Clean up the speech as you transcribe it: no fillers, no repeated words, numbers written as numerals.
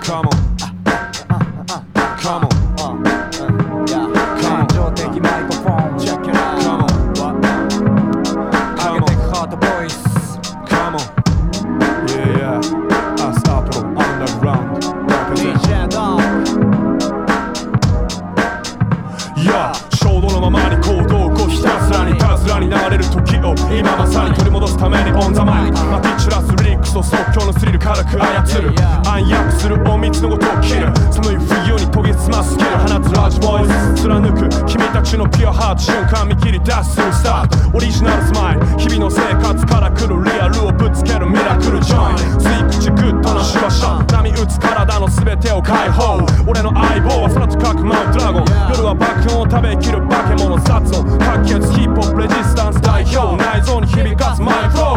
Come on Come on 感情的マイクフォン Check it out Come on 上げてくハートボイス Come on Yeah Astapro Underground Represent DJ Dog Yeah 衝動のままに行動を起こひたすらにたずらに流れる時を今まさに取り戻すために On the mic まき散らすリリックスを即興のスリル軽く操る暗躍する隠密のごとを切る寒い冬に研ぎ澄ますスキル放つラージボイス貫く君たちのピュアハート瞬間見切り出すスタートオリジナルスマイル日々の生活から来るリアルをぶつけるミラクルジョイン吸い口グッドなシュワシャ波打つ体の全てを解放俺の相棒は空高く舞うドラゴン夜は爆音を食べきる化け物殺音白血ヒップホップレジスタンス代表内臓に響かすマイフロー